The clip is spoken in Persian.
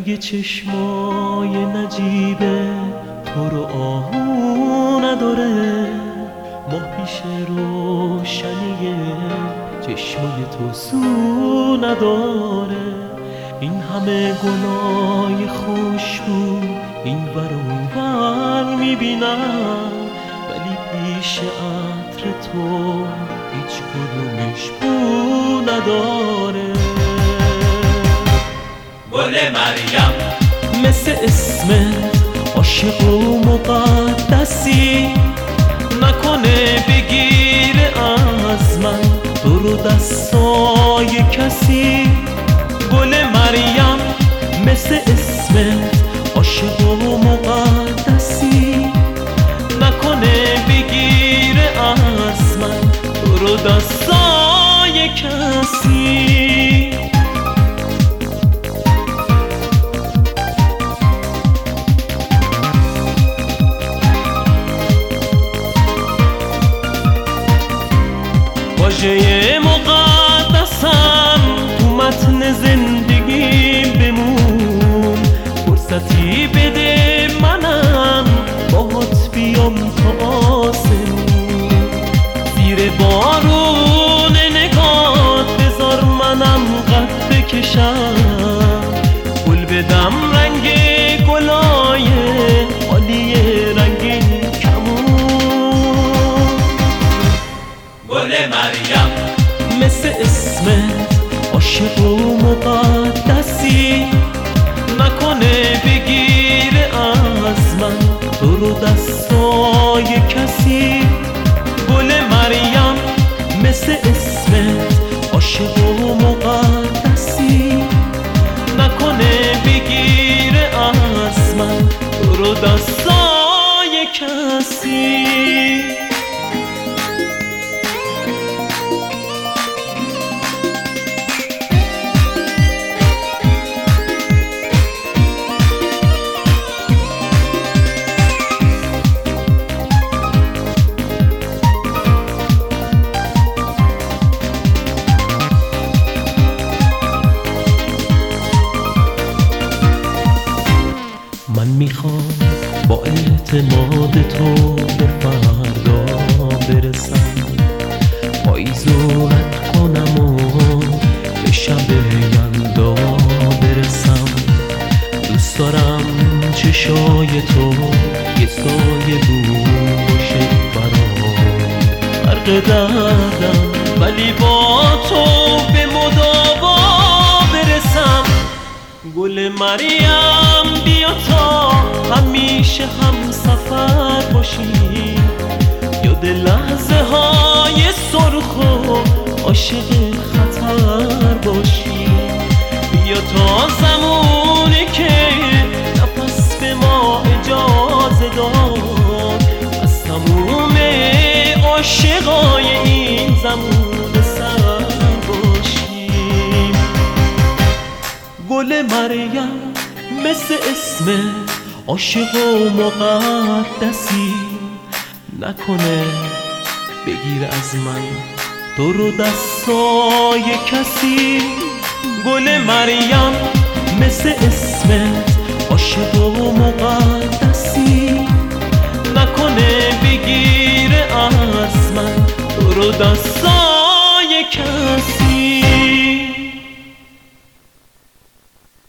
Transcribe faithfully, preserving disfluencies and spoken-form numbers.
رنگ چشمای نجیبه تو رو آهو نداره، ماه پیش روشنی چشمای تو سو نداره. این همه گلای خوشبو این ور اون ور میبینم، ولی پیش عطر تو هیچ کدومش بو نداره. گل مریم مثل اسمت عاشق و مقدسی، نکنه بگیره از من تو رو دستای کسی. گل مریم مثل اسمت عاشق و مقدسی، نکنه بگیره از من تو رو دستای کسی. واژه مقدسم تو متن زندگی بمون، فرصتی بده منم باهات بیام تا آسمون. زیر بارون نگات بذار منم قد بکشم، گل بدم رنگ گلای عالی رنگین کمون. گل مریم مثل اسمت عاشق و مقدسی، نکنه بگیره از من تو رو دستای کسی. گل مریم مثل اسمت عاشق و مقدسی، نکنه بگیره از من تو رو دستای کسی. من میخوام با اعتماد تو به فردا برسم، پاییزو رد کنم و به شب یلدا برسم. دوست دارم چشای تو یه سایه بود باشه برام، غرق دردم ولی با تو به مداوا برسم. گل مریم بیا تا همیشه هم سفر باشیم، یاد لحظه های سرخ و عاشق خطر باشیم. بیا تا زمانی که نفس به ما اجازه داد، از تموم عاشقای این زمان سر باشیم. گل مریم مثل اسمت عاشق و مقدسی، نکنه بگیر از من تو رو دستای کسی. گل مریم مثل اسمت عاشق و مقدسی، نکنه بگیر از من تو رو دستای